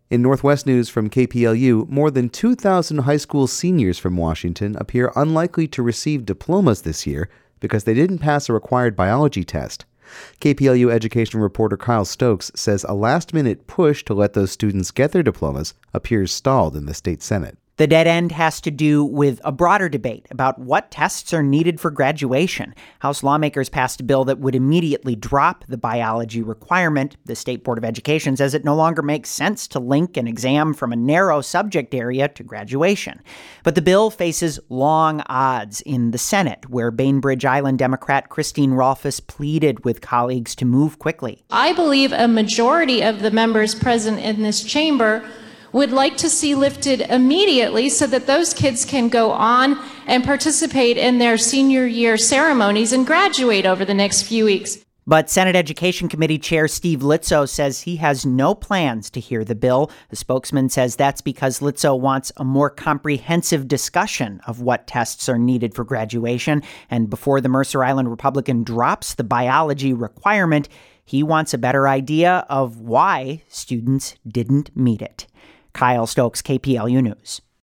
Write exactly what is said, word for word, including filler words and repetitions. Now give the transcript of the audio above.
In Northwest News from K P L U, more than two thousand high school seniors from Washington appear unlikely to receive diplomas this year because they didn't pass a required biology test. K P L U education reporter Kyle Stokes says a last-minute push to let those students get their diplomas appears stalled in the state Senate. The dead end has to do with a broader debate about what tests are needed for graduation. House lawmakers passed a bill that would immediately drop the biology requirement. The State Board of Education says it no longer makes sense to link an exam from a narrow subject area to graduation. But the bill faces long odds in the Senate, where Bainbridge Island Democrat Christine Rolfes pleaded with colleagues to move quickly. I believe a majority of the members present in this chamber would like to see lifted immediately so that those kids can go on and participate in their senior year ceremonies and graduate over the next few weeks. But Senate Education Committee Chair Steve Litzo says he has no plans to hear the bill. The spokesman says that's because Litzo wants a more comprehensive discussion of what tests are needed for graduation. And before the Mercer Island Republican drops the biology requirement, he wants a better idea of why students didn't meet it. Kyle Stokes, K P L U News.